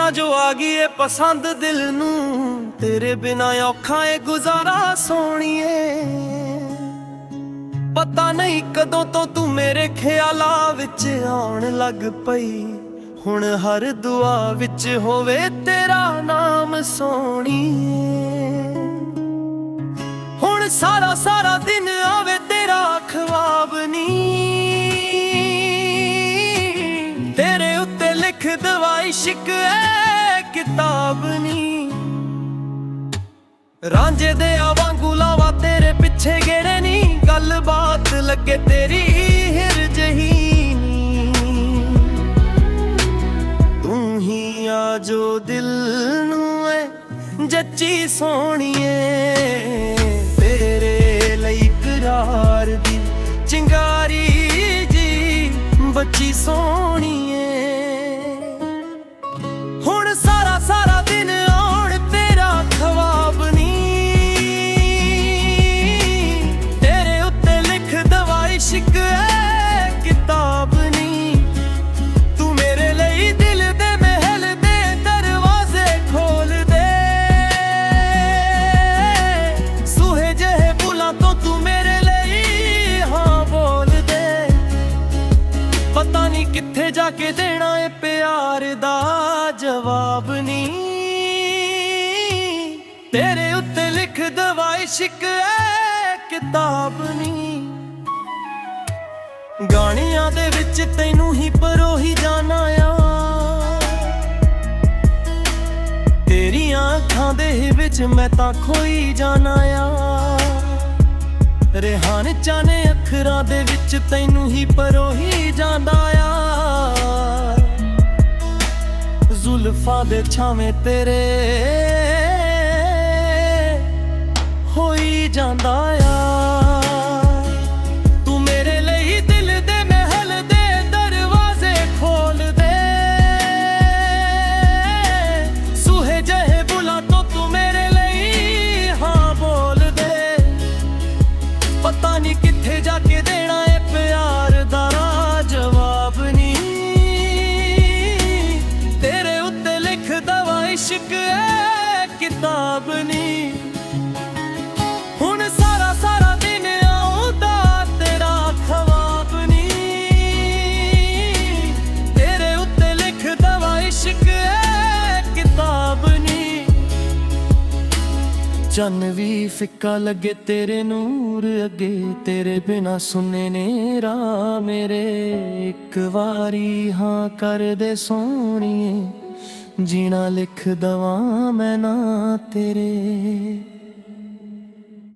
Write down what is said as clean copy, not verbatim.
ਤਾਂ ਜੋ ਆ ਗਈ ਏ ਪਸੰਦ ਦਿਲ ਨੂੰ, ਤੇਰੇ ਬਿਨਾ ਔਖਾ ਏ ਗੁਜ਼ਾਰਾ ਸੋਹਣੀਏ। ਪਤਾ ਨਹੀਂ ਕਦੋਂ ਤੋਂ ਤੂੰ ਮੇਰੇ ਖਿਆਲਾਂ ਵਿੱਚ ਆਉਣ ਲੱਗ ਪਈ, ਹੁਣ ਹਰ ਦੁਆ ਵਿੱਚ ਹੋਵੇ ਤੇਰਾ ਨਾਮ ਸੋਹਣੀਏ। ਹੁਣ ਸਾਰਾ ਸਾਰਾ ਦਿਨ ਆਵੇ ਤੇਰਾ ਖ਼ਵਾਬ ਨੀ, ਤੇਰੇ ਉੱਤੇ ਲਿਖ ਦਵਾ ਇਸ਼ਕ ਏ ਕਿਤਾਬ ਨੀ। ਰਾਂਝੇ ਦੇ ਵਾਂਗੂ ਲਾਵਾ ਤੇਰੇ ਪਿੱਛੇ ਗੇੜੇ ਨੀ, ਗੱਲਬਾਤ ਲੱਗੇ ਤੇਰੀ ਹਿਰ ਜਹੀ ਨੀ। ਤੂੰ ਹੀ ਆ ਜੋ ਦਿਲ ਨੂੰ ਏ ਜੱਚੀ ਸੋਹਣੀਏ, ਤੇਰੇ ਲਈ ਕਰਾਰ ਦੀ ਚਿੰਗਾਰੀ ਜੀ ਬੱਚੀ ਸੋਹਣੀਏ। ਹੁਣ ਸਾਰਾ ਸਾਰਾ ਦਿਨ ਆਉਣ ਤੇਰਾ ਖ਼ਵਾਬ ਨੀ, ਤੇਰੇ ਉੱਤੇ ਲਿਖ ਦਵਾ ਇਸ਼ਕ ਏ ਕਿਤਾਬ ਨੀ। ਤੂੰ ਮੇਰੇ ਲਈ ਦਿਲ ਦੇ ਮਹਿਲ ਦੇ ਦਰਵਾਜ਼ੇ ਖੋਲ ਦੇ, ਸੂਹੇ ਜਿਹੇ ਬੁੱਲਾਂ ਤੋਂ ਤੂੰ ਮੇਰੇ ਲਈ ਹਾਂ ਬੋਲ ਦੇ। ਪਤਾ ਨਹੀਂ ਕਿੱਥੇ ਜਾ ਕੇ ਦੇਣਾ ਏ ਪਿਆਰ ਦਾ ਜਵਾਬ ਨੀ, ਤੇਰੇ ਉੱਤੇ ਲਿਖ ਦਵਾ ਇਸ਼ਕ ਏ ਕਿਤਾਬ ਨੀ। ਗਾਣਿਆਂ ਦੇ ਵਿੱਚ ਤੈਨੂੰ ਹੀ ਪਰੋਹੀ ਜਾਣਾ ਆ, ਤੇਰੀਆਂ ਅੱਖਾਂ ਦੇ ਵਿੱਚ ਮੈਂ ਤਾਂ ਖੋਈ ਜਾਣਾ ਆ। ਰਿਹਾਨ ਚਾਨੇ ਅੱਖਰਾਂ ਦੇ ਵਿੱਚ ਤੈਨੂੰ ਹੀ ਪਰੋਹੀ ਜਾਂਦਾ ਆ, ਜ਼ੁਲਫਾਂ ਦੇ ਛਾਵੇਂ ਤੇਰੇ ਹੋਈ ਜਾਂਦਾ ਆ। ਤੂੰ ਮੇਰੇ ਲਈ ਦਿਲ ਦੇ ਮਹਿਲ ਦੇ ਦਰਵਾਜ਼ੇ ਖੋਲ ਦੇ, ਸੂਹੇ ਜਿਹੇ ਬੁੱਲਾਂ ਤੋਂ ਤੂੰ ਮੇਰੇ ਲਈ ਹਾਂ ਬੋਲ ਦੇ। ਪਤਾ ਨਹੀਂ ਕਿੱਥੇ ਜਾ ਕੇ ਦੇਣਾ ਏ ਪਿਆਰ ਦਾ ਜਵਾਬ ਨੀ, ਤੇਰੇ ਉੱਤੇ ਲਿਖ ਦਵਾ ਇਸ਼ਕ ਏ ਕਿਤਾਬ ਨੀ। ਹੁਣ ਸਾਰਾ ਸਾਰਾ ਦਿਨ ਆਉਂਦਾ ਤੇਰਾ ਖ਼ਵਾਬ ਨੀ, ਤੇਰੇ ਉੱਤੇ ਲਿਖ ਦਵਾ ਇਸ਼ਕ ਏ ਕਿਤਾਬ ਨੀ। ਚੰਨ ਵੀ ਫਿੱਕਾ ਲੱਗੇ ਤੇਰੇ ਨੂਰ ਅੱਗੇ, ਤੇਰੇ ਬਿਨਾ ਸੁੰਨੇ ਨੇ ਰਾਹ ਮੇਰੇ। ਇੱਕ ਵਾਰੀ ਹਾਂ ਕਰ ਦੇ ਸੋਹਣੀਏ, ਜੀਣਾ ਲਿਖ ਦਵਾਂ ਮੈਂ ਨਾ ਤੇਰੇ।